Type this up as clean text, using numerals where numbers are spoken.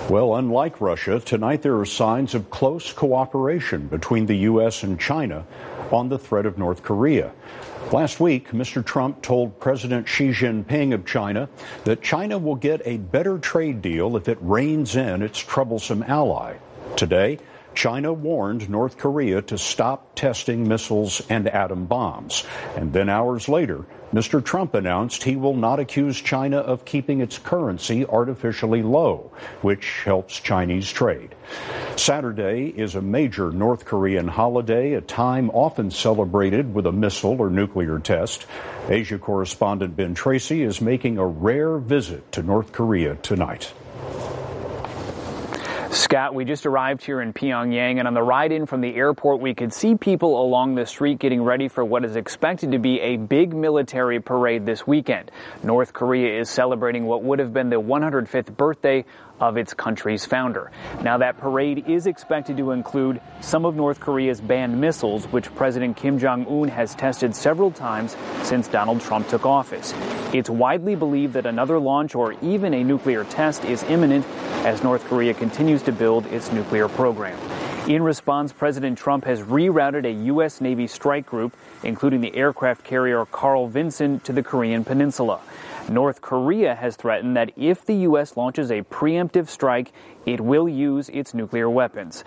Well, unlike Russia, tonight there are signs of close cooperation between the U.S. and China on the threat of North Korea. Last week, Mr. Trump told President Xi Jinping of China that China will get a better trade deal if it reins in its troublesome ally. Today, China warned North Korea to stop testing missiles and atom bombs. And then hours later, Mr. Trump announced he will not accuse China of keeping its currency artificially low, which helps Chinese trade. Saturday is a major North Korean holiday, a time often celebrated with a missile or nuclear test. Asia correspondent Ben Tracy is making a rare visit to North Korea tonight. Scott, we just arrived here in Pyongyang, and on the ride in from the airport, we could see people along the street getting ready for what is expected to be a big military parade this weekend. North Korea is celebrating what would have been the 105th birthday of its country's founder. Now, that parade is expected to include some of North Korea's banned missiles, which President Kim Jong-un has tested several times since Donald Trump took office. It's widely believed that another launch or even a nuclear test is imminent as North Korea continues to build its nuclear program. In response, President Trump has rerouted a U.S. Navy strike group, including the aircraft carrier Carl Vinson, to the Korean peninsula. North Korea has threatened that if the U.S. launches a preemptive strike, it will use its nuclear weapons.